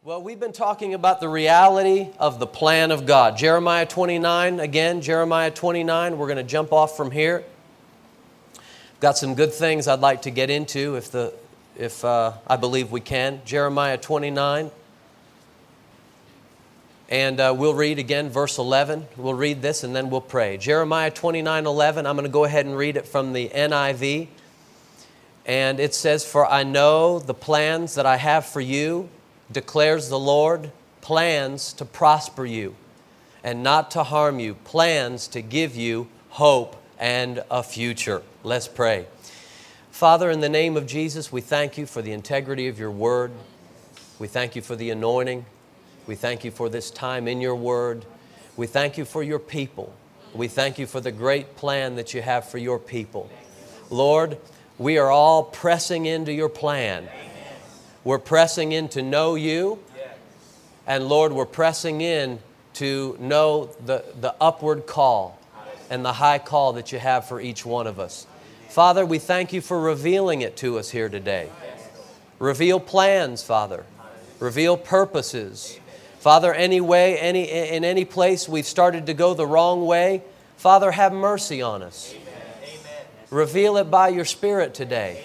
Well, we've been talking about the reality of the plan of God. Jeremiah 29, again, Jeremiah 29. We're going to jump off from here. Got some good things I'd like to get into if I believe we can. Jeremiah 29. And we'll read again verse 11. We'll read this and then we'll pray. Jeremiah 29:11. I'm going to go ahead and read it from the NIV. And it says, "For I know the plans that I have for you, declares the Lord, plans to prosper you and not to harm you, plans to give you hope and a future." Let's pray. Father, in the name of Jesus, we thank you for the integrity of your word. We thank you for the anointing. We thank you for this time in your word. We thank you for your people. We thank you for the great plan that you have for your people. Lord, we are all pressing into your plan. We're pressing in to know you. And Lord, we're pressing in to know the upward call and the high call that you have for each one of us. Father, we thank you for revealing it to us here today. Reveal plans, Father. Reveal purposes. Father, in any place we've started to go the wrong way, Father, have mercy on us. Reveal it by your Spirit today.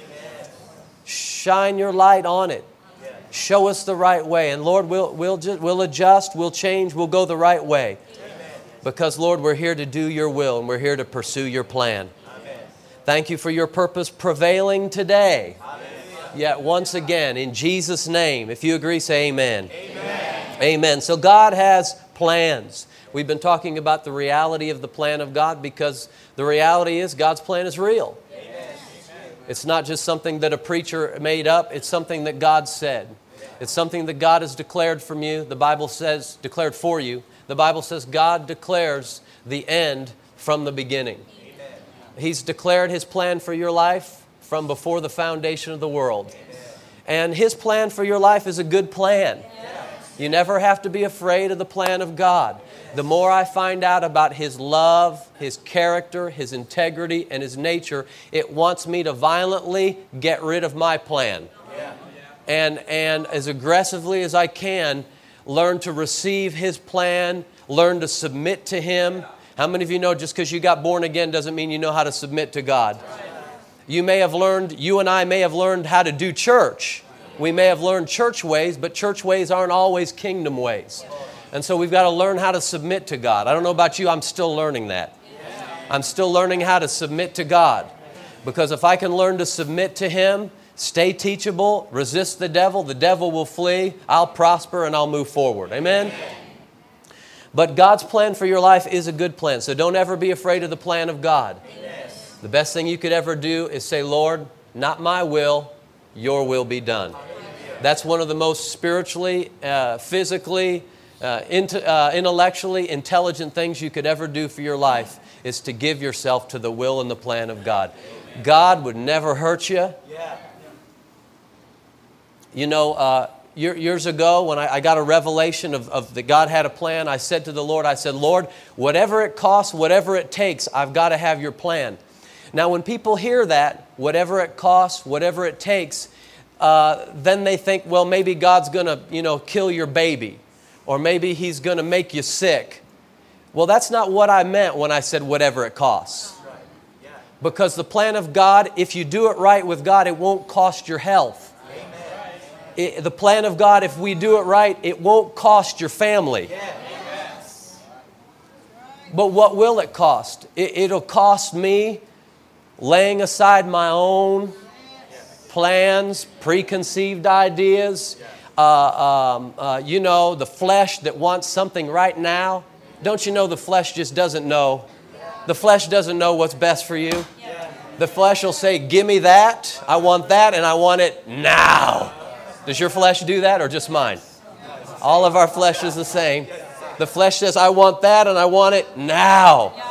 Shine your light on it. Show us the right way. And Lord, we'll adjust, we'll change, we'll go the right way. Because Lord, we're here to do your will and we're here to pursue your plan. Thank you for your purpose prevailing today. Yet once again, in Jesus' name, if you agree, say amen. Amen. So God has plans. We've been talking about the reality of the plan of God because the reality is God's plan is real. It's not just something that a preacher made up. It's something that God said. It's something that God has declared from you. The Bible says, declared for you. The Bible says God declares the end from the beginning. He's declared His plan for your life from before the foundation of the world. And His plan for your life is a good plan. You never have to be afraid of the plan of God. The more I find out about His love, His character, His integrity, and His nature, it wants me to violently get rid of my plan. And as aggressively as I can, learn to receive His plan, learn to submit to Him. How many of you know just because you got born again doesn't mean you know how to submit to God? You and I may have learned how to do church. We may have learned church ways, but church ways aren't always kingdom ways. And so we've got to learn how to submit to God. I don't know about you, I'm still learning that. I'm still learning how to submit to God. Because if I can learn to submit to Him, stay teachable, resist the devil will flee, I'll prosper and I'll move forward. Amen? But God's plan for your life is a good plan. So don't ever be afraid of the plan of God. The best thing you could ever do is say, Lord, not my will, your will be done. That's one of the most spiritually, physically, intellectually intelligent things you could ever do for your life is to give yourself to the will and the plan of God. God would never hurt you. You know, years ago when I got a revelation of that God had a plan, I said to the Lord, Lord, whatever it costs, whatever it takes, I've got to have your plan. Now, when people hear that, whatever it costs, whatever it takes, then they think, well, maybe God's going to, kill your baby. Or maybe He's going to make you sick. Well, that's not what I meant when I said whatever it costs. Because the plan of God, if you do it right with God, it won't cost your health. The plan of God, if we do it right, it won't cost your family. But what will it cost? It'll cost me laying aside my own plans, preconceived ideas, the flesh that wants something right now. Don't you know the flesh just doesn't know? The flesh doesn't know what's best for you. The flesh will say, give me that, I want that, and I want it now. Does your flesh do that or just mine? All of our flesh is the same. The flesh says, I want that and I want it now.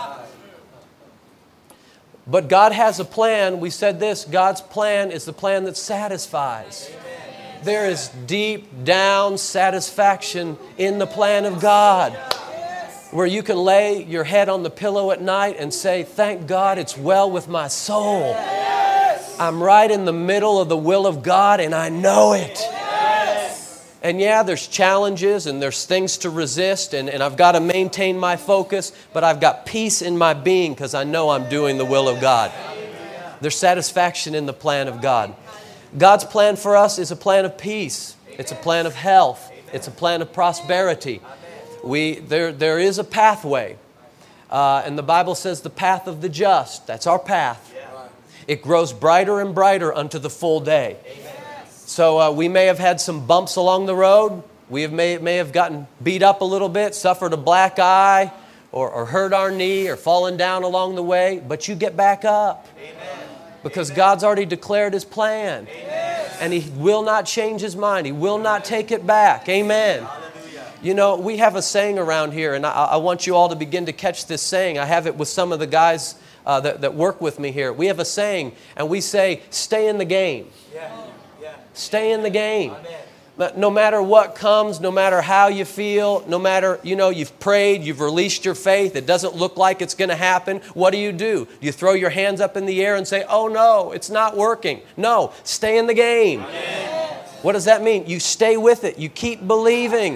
But God has a plan. We said this, God's plan is the plan that satisfies. There is deep down satisfaction in the plan of God. Where you can lay your head on the pillow at night and say, thank God it's well with my soul. I'm right in the middle of the will of God and I know it. And yeah, there's challenges and there's things to resist, and I've got to maintain my focus, but I've got peace in my being because I know I'm doing the will of God. There's satisfaction in the plan of God. God's plan for us is a plan of peace. It's a plan of health. It's a plan of prosperity. There is a pathway. And the Bible says the path of the just. That's our path. It grows brighter and brighter unto the full day. So we may have had some bumps along the road. We may have gotten beat up a little bit, suffered a black eye, or hurt our knee, or fallen down along the way. But you get back up. Because God's already declared His plan. And He will not change His mind. He will not take it back. Amen. You know, we have a saying around here, and I want you all to begin to catch this saying. I have it with some of the guys that work with me here. We have a saying, and we say, stay in the game. Stay in the game. But no matter what comes, no matter how you feel, no matter, you've prayed, you've released your faith, it doesn't look like it's going to happen, what do? Do you throw your hands up in the air and say, oh no, it's not working? No, stay in the game. Amen. What does that mean? You stay with it. You keep believing.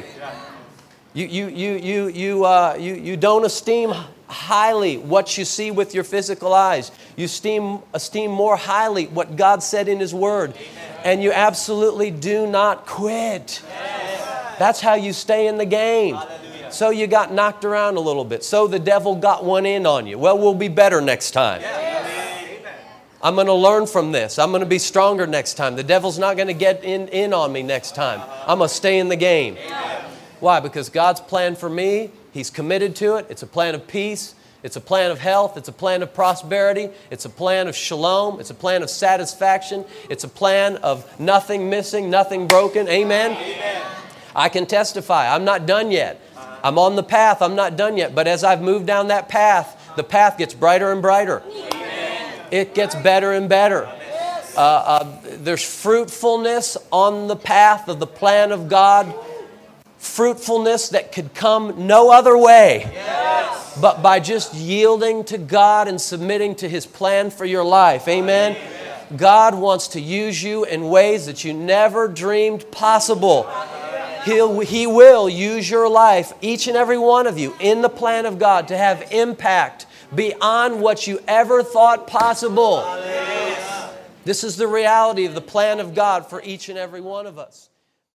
You don't esteem highly what you see with your physical eyes. You esteem more highly what God said in His Word. Amen. And you absolutely do not quit. Yes. That's how you stay in the game. Hallelujah. So you got knocked around a little bit. So the devil got one in on you. Well, we'll be better next time. Yes. I'm going to learn from this. I'm going to be stronger next time. The devil's not going to get in on me next time. I'm going to stay in the game. Amen. Why? Because God's plan for me, He's committed to it. It's a plan of peace. It's a plan of health. It's a plan of prosperity. It's a plan of shalom. It's a plan of satisfaction. It's a plan of nothing missing, nothing broken. Amen? Amen. I can testify. I'm not done yet. I'm on the path. I'm not done yet. But as I've moved down that path, the path gets brighter and brighter. Amen. It gets better and better. There's fruitfulness on the path of the plan of God. Fruitfulness that could come no other way but by just yielding to God and submitting to His plan for your life. Amen? God wants to use you in ways that you never dreamed possible. He will use your life, each and every one of you, in the plan of God to have impact beyond what you ever thought possible. This is the reality of the plan of God for each and every one of us.